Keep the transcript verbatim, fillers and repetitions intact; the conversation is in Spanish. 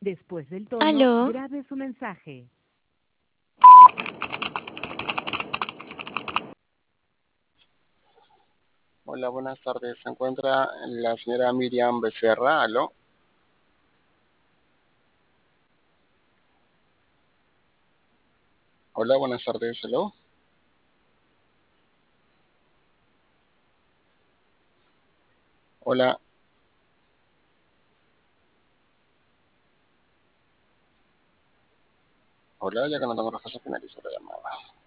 Después del tono, Aló, grabe su mensaje. Hola, buenas tardes. Se encuentra la señora Miriam Becerra. ¿Aló? Hola, buenas tardes. ¿Aló? Hola, hola, ya que no tengo respuesta, finalizo la llamada.